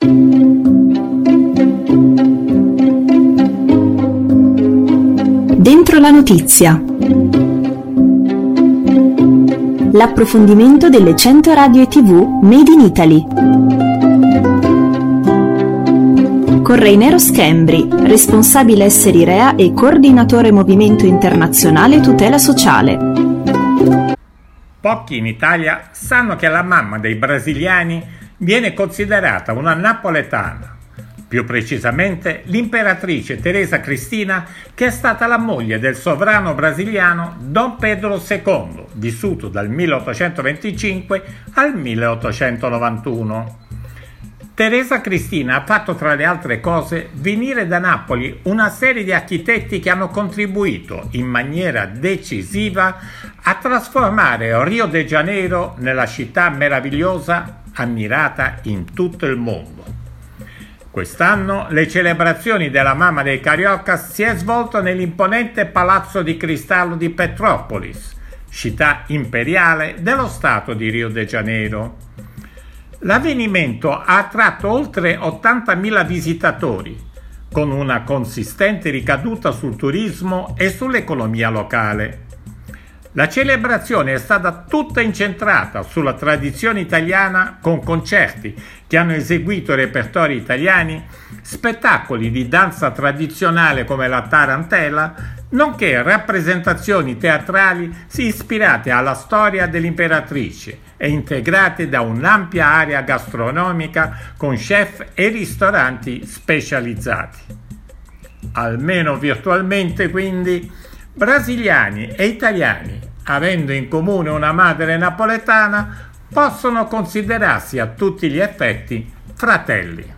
Dentro la notizia. L'approfondimento delle 100 radio e TV Made in Italy. Con Reinero Schembri, responsabile esseri Rea e coordinatore Movimento Internazionale Tutela Sociale. Pochi in Italia sanno che la mamma dei brasiliani viene considerata una napoletana, più precisamente l'imperatrice Teresa Cristina, che è stata la moglie del sovrano brasiliano Dom Pedro II, vissuto dal 1825 al 1891. Teresa Cristina ha fatto, tra le altre cose, venire da Napoli una serie di architetti che hanno contribuito in maniera decisiva a trasformare Rio de Janeiro nella città meravigliosa ammirata in tutto il mondo. Quest'anno le celebrazioni della Mamma dei Cariocas si è svolto nell'imponente Palazzo di Cristallo di Petrópolis, città imperiale dello stato di Rio de Janeiro. L'avvenimento ha attratto oltre 80.000 visitatori, con una consistente ricaduta sul turismo e sull'economia locale. La celebrazione è stata tutta incentrata sulla tradizione italiana, con concerti che hanno eseguito repertori italiani, spettacoli di danza tradizionale come la tarantella, nonché rappresentazioni teatrali ispirate alla storia dell'imperatrice e integrate da un'ampia area gastronomica con chef e ristoranti specializzati. Almeno virtualmente, quindi, brasiliani e italiani, avendo in comune una madre napoletana, possono considerarsi a tutti gli effetti fratelli.